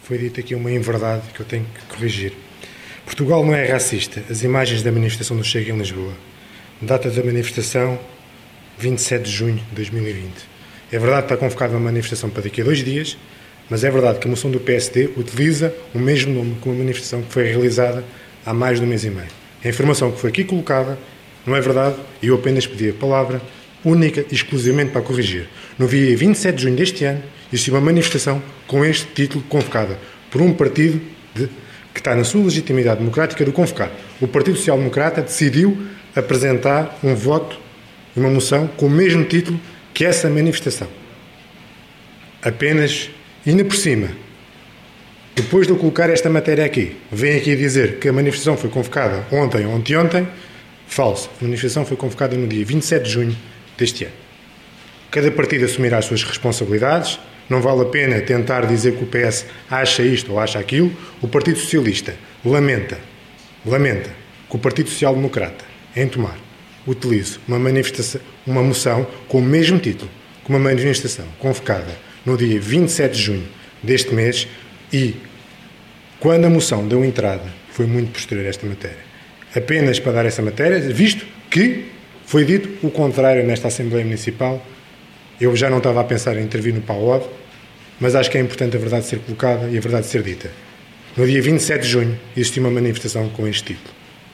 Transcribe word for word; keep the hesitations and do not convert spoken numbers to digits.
foi dita aqui uma inverdade que eu tenho que corrigir. Portugal não é racista. As imagens da manifestação do Chega em Lisboa. Data da manifestação, vinte e sete de junho de dois mil e vinte. É verdade que está convocada uma manifestação para daqui a dois dias, mas é verdade que a moção do P S D utiliza o mesmo nome que uma manifestação que foi realizada há mais de um mês e meio. A informação que foi aqui colocada não é verdade e eu apenas pedi a palavra única e exclusivamente para corrigir. No dia vinte e sete de junho deste ano, existiu uma manifestação com este título convocada por um partido de, que está na sua legitimidade democrática do convocar. O Partido Social Democrata decidiu apresentar um voto e uma moção com o mesmo título que essa manifestação. Apenas, ainda por cima, depois de eu colocar esta matéria aqui, vem aqui dizer que a manifestação foi convocada ontem ou anteontem. Falso. A manifestação foi convocada no dia vinte e sete de junho deste ano. Cada partido assumirá as suas responsabilidades. Não vale a pena tentar dizer que o P S acha isto ou acha aquilo. O Partido Socialista lamenta, lamenta que o Partido Social Democrata, em Tomar, utilize uma manifestação, uma moção com o mesmo título que uma manifestação convocada no dia vinte e sete de junho deste mês e, quando a moção deu entrada, foi muito posterior a esta matéria. Apenas para dar essa matéria, visto que foi dito o contrário nesta Assembleia Municipal. Eu já não estava a pensar em intervir no P A O D, mas acho que é importante a verdade ser colocada e a verdade ser dita. No dia vinte e sete de junho existiu uma manifestação com este título.